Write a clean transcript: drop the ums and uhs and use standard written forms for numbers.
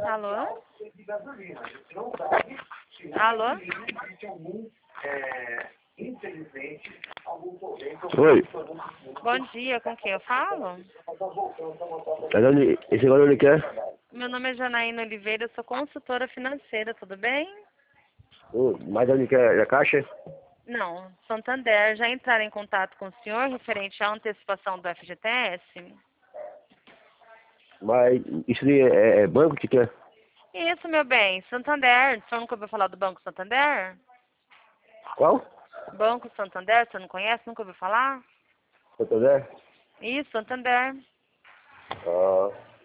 Alô? Alô? Oi. Bom dia, com quem eu falo? Esse agora ele quer? Meu nome é Janaína Oliveira, eu sou consultora financeira, tudo bem? Mas onde quer? É a caixa? Não, Santander. Já entraram em contato com o senhor referente à antecipação do FGTS? Mas isso aí é banco que quer? Isso, meu bem, Santander. O senhor nunca ouviu falar do Banco Santander? Qual? Banco Santander, o senhor não conhece? Nunca ouviu falar? Santander? Isso, Santander. Ah.